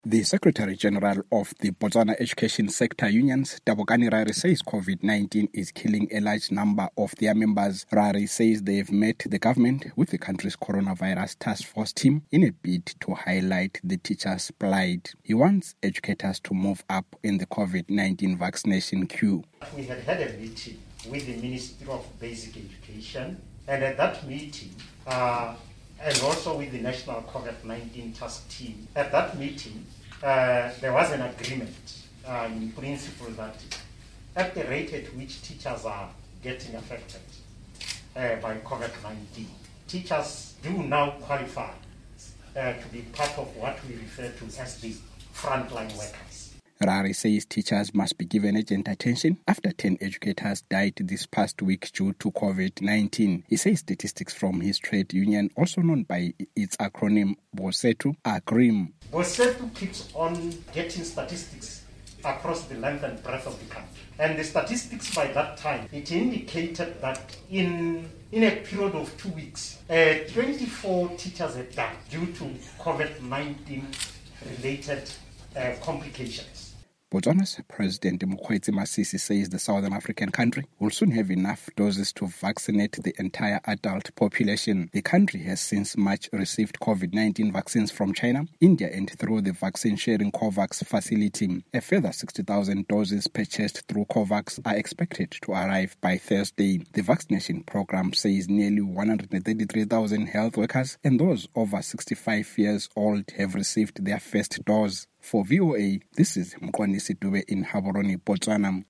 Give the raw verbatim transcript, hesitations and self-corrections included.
The Secretary General of the Botswana Education Sector Unions, Tabokani Rari, says COVID nineteen is killing a large number of their members. Rari says they have met the government with the country's coronavirus task force team in a bid to highlight the teachers' plight. He wants educators to move up in the COVID nineteen vaccination queue. We had had a meeting with the Ministry of Basic Education, and at that meeting, uh, and also with the National COVID nineteen Task Team. At that meeting, uh, there was an agreement uh, in principle that at the rate at which teachers are getting affected uh, by COVID nineteen, teachers do now qualify uh, to be part of what we refer to as the frontline workers. Rari says teachers must be given urgent attention after ten educators died this past week due to COVID nineteen. He says statistics from his trade union, also known by its acronym BOSETU, are grim. BOSETU keeps on getting statistics across the length and breadth of the country. And the statistics by that time, it indicated that in, in a period of two weeks, uh, twenty-four teachers had died due to COVID nineteen related uh, complications. Botswana's President Mokgweetsi Masisi says the Southern African country will soon have enough doses to vaccinate the entire adult population. The country has since March received COVID nineteen vaccines from China, India, and through the vaccine-sharing COVAX facility. A further sixty thousand doses purchased through COVAX are expected to arrive by Thursday. The vaccination program says nearly one hundred thirty-three thousand health workers and those over sixty-five years old have received their first dose. For V O A, this is Mqondisi Dube in Gaborone, Botswana.